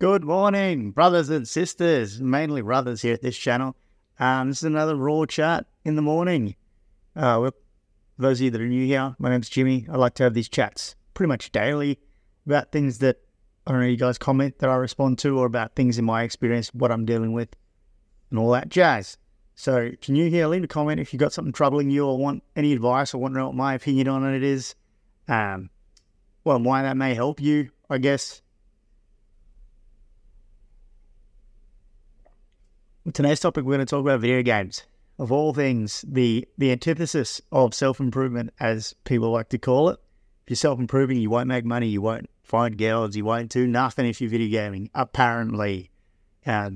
Good morning, brothers and sisters, mainly brothers here at this channel. This is another Raw chat in the morning. For those of you that are new here, my name's Jimmy. I like to have these chats pretty much daily about things that, I don't know, you guys comment that I respond to, or about things in my experience, what I'm dealing with, and all that jazz. So if you're new here, leave a comment if you've got something troubling you or want any advice or want to know what my opinion on it is. Why that may help you, I guess. Today's topic, we're going to talk about video games. Of all things, the antithesis of self-improvement, as people like to call it. If you're self-improving, you won't make money, you won't find girls, you won't do nothing if you're video gaming, apparently. And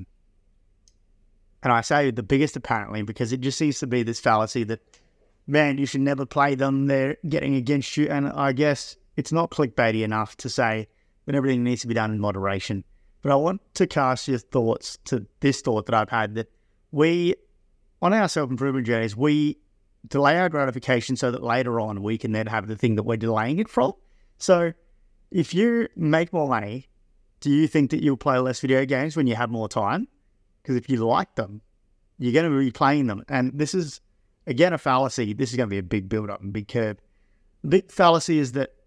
I say the biggest apparently because it just seems to be this fallacy that, man, you should never play them, they're getting against you. And I guess it's not clickbaity enough to say that everything needs to be done in moderation. But I want to cast your thoughts to this thought that I've had, that we, on our self-improvement journeys, we delay our gratification so that later on we can then have the thing that we're delaying it from. So if you make more money, do you think that you'll play less video games when you have more time? Because if you like them, you're going to be playing them. And this is, again, a fallacy. This is going to be a big build-up and big curve. The big fallacy is that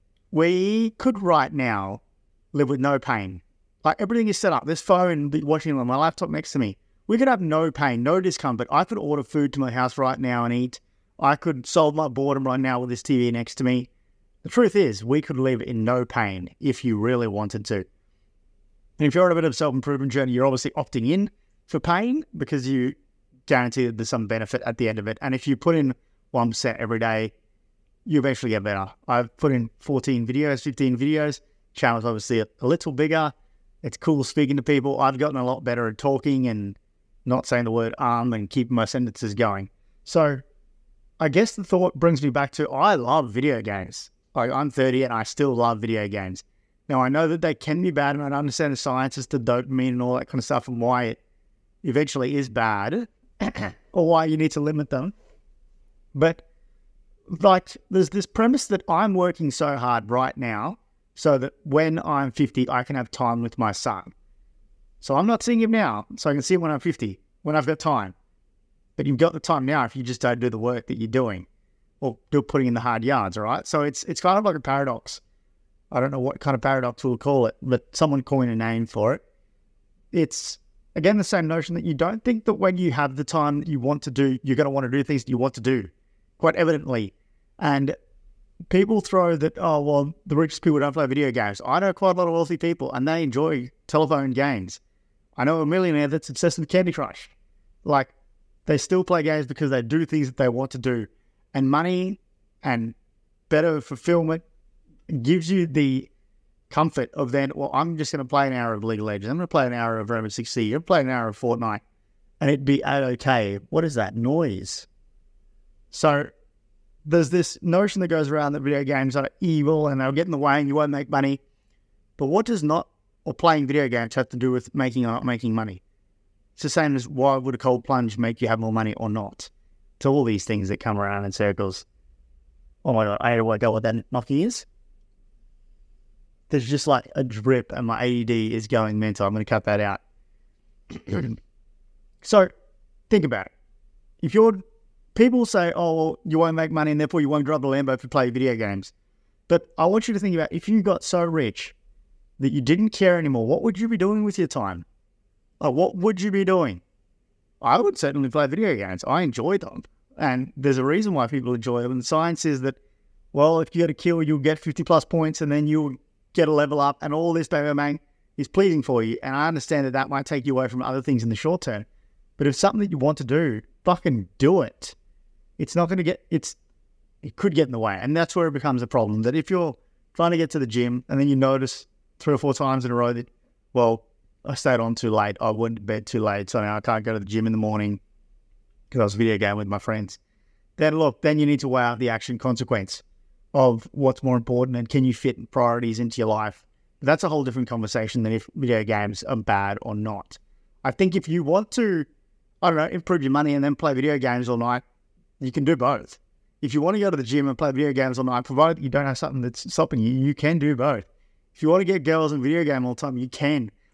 we could right now live with no pain. Like, everything is set up. This phone, watching on my laptop next to me, we could have no pain, no discomfort. I could order food to my house right now and eat. I could solve my boredom right now with this TV next to me. The truth is, we could live in no pain if you really wanted to. And if you're on a bit of a self-improvement journey, you're obviously opting in for pain because you guarantee that there's some benefit at the end of it. And if you put in 1% every day, you eventually get better. I've put in 14 videos, 15 videos. Channel's obviously a little bigger. It's cool speaking to people. I've gotten a lot better at talking and not saying the word and keeping my sentences going. So I guess the thought brings me back to, I love video games. I'm 30 and I still love video games. Now, I know that they can be bad, and I understand the science as to dopamine and all that kind of stuff and why it eventually is bad or why you need to limit them. But like, there's this premise that I'm working so hard right now so that when I'm 50, I can have time with my son. So I'm not seeing him now, so I can see him when I'm 50, when I've got time. But you've got the time now if you just don't do the work that you're doing or putting in the hard yards, all right? So it's kind of like a paradox. I don't know what kind of paradox we'll call it, but someone coined a name for it. It's, again, the same notion that you don't think that when you have the time that you want to do, you're going to want to do things that you want to do, quite evidently. And people throw that, oh, well, the richest people don't play video games. I know quite a lot of wealthy people, and they enjoy telephone games. I know a millionaire that's obsessed with Candy Crush. Like, they still play games because they do things that they want to do. And money and better fulfillment gives you the comfort of then, well, I'm just going to play an hour of League of Legends. I'm going to play an hour of Rainbow Six Siege. I'm going to play an hour of Fortnite. And it'd be okay. What is that noise? So there's this notion that goes around that video games are evil and they'll get in the way and you won't make money. But what does not, or playing video games, have to do with making or not making money? It's the same as, why would a cold plunge make you have more money or not? To all these things that come around in circles. Oh my God, I had to work out what that knocky is. There's just like a drip and my ADD is going mental. I'm going to cut that out. So think about it. If people say, oh, well, you won't make money and therefore you won't drive the Lambo if you play video games. But I want you to think about, if you got so rich that you didn't care anymore, what would you be doing with your time? Like, what would you be doing? I would certainly play video games. I enjoy them. And there's a reason why people enjoy them. And science is that, well, if you get a kill, you'll get 50 plus points and then you'll get a level up and all this bang is pleasing for you. And I understand that that might take you away from other things in the short term. But if something that you want to do, fucking do it. It's not going to it could get in the way. And that's where it becomes a problem. That if you're trying to get to the gym and then you notice 3 or 4 times in a row that, well, I stayed on too late, I went to bed too late, so now I can't go to the gym in the morning because I was video gaming with my friends. Then you need to weigh out the action consequence of what's more important and can you fit priorities into your life. But that's a whole different conversation than if video games are bad or not. I think if you want to, I don't know, improve your money and then play video games all night, you can do both. If you want to go to the gym and play video games all night, provided you don't have something that's stopping you, you can do both. If you want to get girls and video game all the time, you can.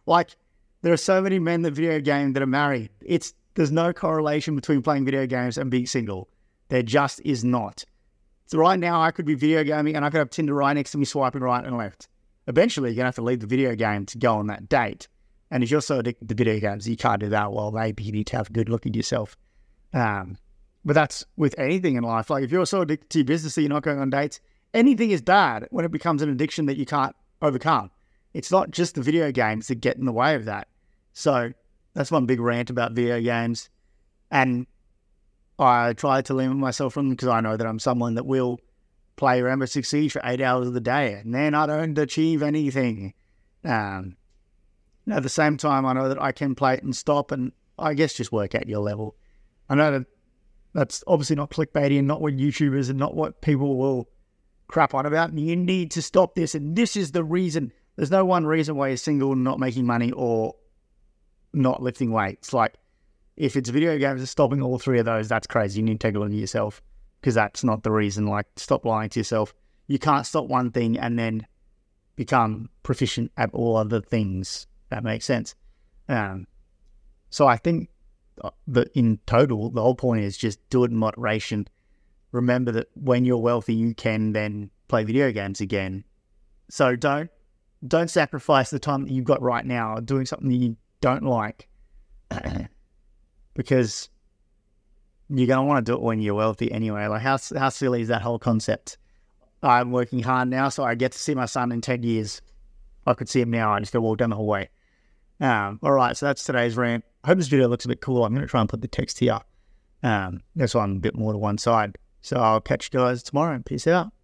Like, there are so many men that video game that are married. There's no correlation between playing video games and being single. There just is not. So right now, I could be video gaming and I could have Tinder right next to me, swiping right and left. Eventually, you're going to have to leave the video game to go on that date. And if you're so addicted to video games, you can't do that. Well, maybe you need to have a good look at yourself. But that's with anything in life. Like, if you're so addicted to your business that you're not going on dates, anything is bad when it becomes an addiction that you can't overcome. It's not just the video games that get in the way of that. So that's one big rant about video games. And I try to limit myself from them because I know that I'm someone that will play Rainbow Six Siege for 8 hours of the day and then I don't achieve anything. At the same time, I know that I can play it and stop and I guess just work at your level. I know that that's obviously not clickbaity and not what YouTubers and not what people will crap on about. You need to stop this and this is the reason. There's no one reason why you're single and not making money or not lifting weights. Like, if it's video games and stopping all three of those, that's crazy. You need to take a look at yourself because that's not the reason. Like, stop lying to yourself. You can't stop one thing and then become proficient at all other things. That makes sense. So I think that in total, the whole point is just do it in moderation. Remember that when you're wealthy, you can then play video games again. So don't sacrifice the time that you've got right now doing something that you don't like because you're going to want to do it when you're wealthy anyway. Like, how silly is that whole concept? I'm working hard now, so I get to see my son in 10 years. I could see him now. I just go walk down the hallway. All right, so that's today's rant. I hope this video looks a bit cool. I'm going to try and put the text here. That's why I'm a bit more to one side. So I'll catch you guys tomorrow. Peace out.